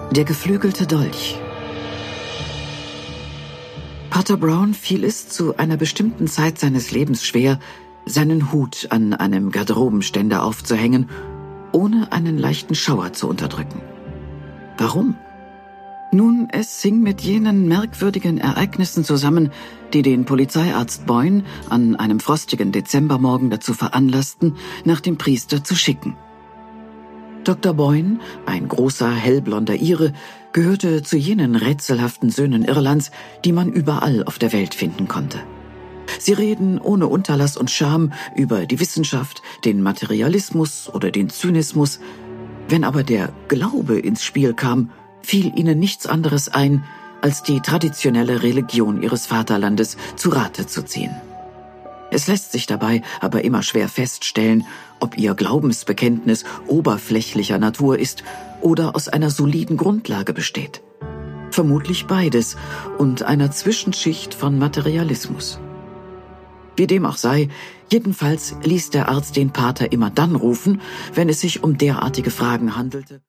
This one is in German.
Der geflügelte Dolch. Pater Brown fiel es zu einer bestimmten Zeit seines Lebens schwer, seinen Hut an einem Garderobenständer aufzuhängen, ohne einen leichten Schauer zu unterdrücken. Warum? Nun, es hing mit jenen merkwürdigen Ereignissen zusammen, die den Polizeiarzt Boyne an einem frostigen Dezembermorgen dazu veranlassten, nach dem Priester zu schicken. Dr. Boyne, ein großer, hellblonder Ire, gehörte zu jenen rätselhaften Söhnen Irlands, die man überall auf der Welt finden konnte. Sie reden ohne Unterlass und Scham über die Wissenschaft, den Materialismus oder den Zynismus. Wenn aber der Glaube ins Spiel kam, fiel ihnen nichts anderes ein, als die traditionelle Religion ihres Vaterlandes zu Rate zu ziehen. Es lässt sich dabei aber immer schwer feststellen, ob ihr Glaubensbekenntnis oberflächlicher Natur ist oder aus einer soliden Grundlage besteht. Vermutlich beides und einer Zwischenschicht von Materialismus. Wie dem auch sei, jedenfalls ließ der Arzt den Pater immer dann rufen, wenn es sich um derartige Fragen handelte.